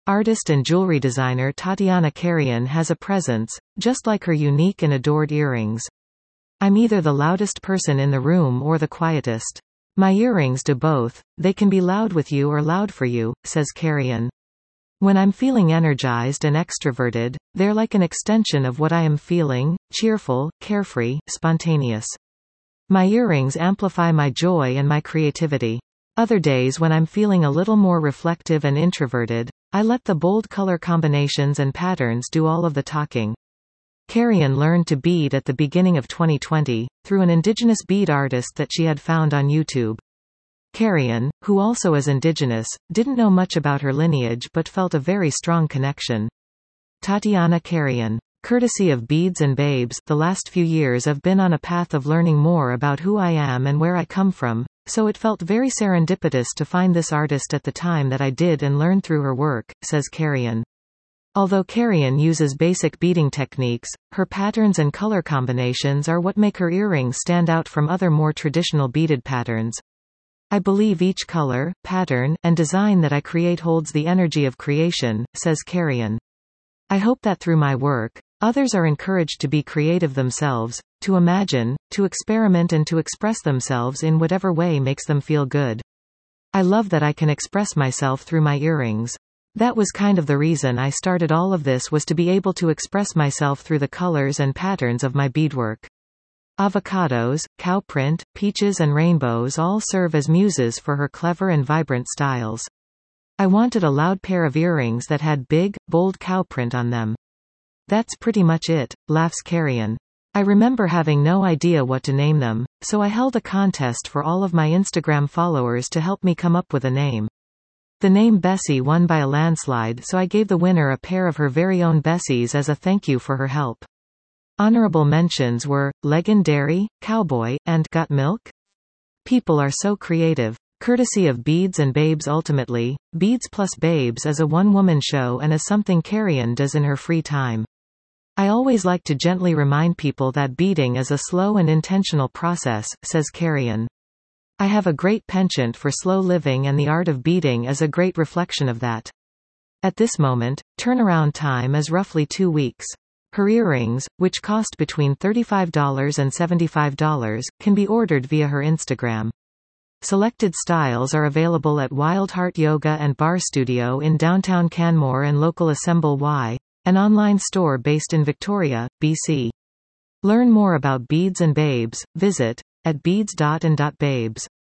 Artist and jewelry designer Tatiana Karian has a presence, just like her unique and adored earrings. I'm either the loudest person in the room or the quietest. My earrings do both, they can be loud with you or loud for you, says Karian. When I'm feeling energized and extroverted, they're like an extension of what I am feeling, cheerful, carefree, spontaneous. My earrings amplify my joy and my creativity. Other days when I'm feeling a little more reflective and introverted, I let the bold color combinations and patterns do all of the talking. Karian learned to bead at the beginning of 2020, through an indigenous bead artist that she had found on YouTube. Karian, who also is indigenous, didn't know much about her lineage but felt a very strong connection. Tatiana Karian. Courtesy of Beads and Babes, the last few years I've been on a path of learning more about who I am and where I come from, so it felt very serendipitous to find this artist at the time that I did and learn through her work, says Karian. Although Karian uses basic beading techniques, her patterns and color combinations are what make her earrings stand out from other more traditional beaded patterns. I believe each color, pattern, and design that I create holds the energy of creation, says Karian. I hope that through my work, others are encouraged to be creative themselves, to imagine, to experiment and to express themselves in whatever way makes them feel good. I love that I can express myself through my earrings. That was kind of the reason I started all of this, was to be able to express myself through the colors and patterns of my beadwork. Avocados, cow print, peaches and rainbows all serve as muses for her clever and vibrant styles. I wanted a loud pair of earrings that had big, bold cow print on them. That's pretty much it, laughs Karian. I remember having no idea what to name them, so I held a contest for all of my Instagram followers to help me come up with a name. The name Bessie won by a landslide, so I gave the winner a pair of her very own Bessies as a thank you for her help. Honorable mentions were Legendary, Cowboy, and Got Milk? People are so creative. Courtesy of Beads and Babes. Ultimately, Beads plus Babes is a one-woman show and is something Karian does in her free time. I always like to gently remind people that beading is a slow and intentional process, says Karian. I have a great penchant for slow living and the art of beading is a great reflection of that. At this moment, turnaround time is roughly 2 weeks. Her earrings, which cost between $35 and $75, can be ordered via her Instagram. Selected styles are available at Wild Heart Yoga and Bar Studio in downtown Canmore and local Assemble Y, an online store based in Victoria, BC. Learn more about Beads and Babes, visit at beads.and.babes.